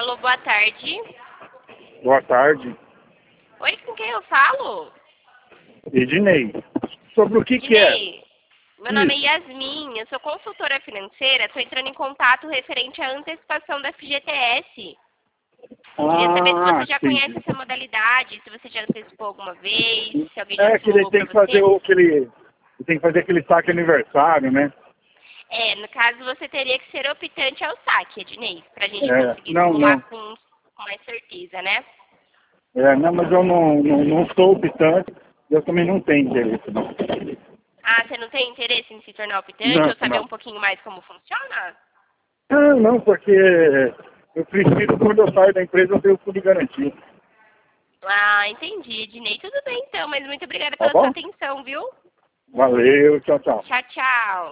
Alô, boa tarde. Boa tarde. Oi, com quem eu falo? Ednei. Sobre o que é? Dinei. Meu nome é Yasmin, eu sou consultora financeira, estou entrando em contato referente à antecipação da FGTS. Queria saber se você já Entendi. conhece essa modalidade, se você já antecipou alguma vez, se alguém já É que ele divulgou tem para que fazer você. ele tem que fazer aquele saque aniversário, né? No caso você teria que ser optante ao saque, Ednei, para a gente É, conseguir não, simular não. com mais certeza, né? Não, mas eu não sou optante, eu também não tenho interesse, não. Ah, você não tem interesse em se tornar optante Não, ou saber não. um pouquinho mais como funciona? Não, porque eu prefiro, quando eu saio da empresa, eu tenho tudo garantido. Ah, entendi, Ednei. Tudo bem então, mas muito obrigada Tá pela sua bom? atenção, viu? Valeu, tchau, tchau. Tchau, tchau.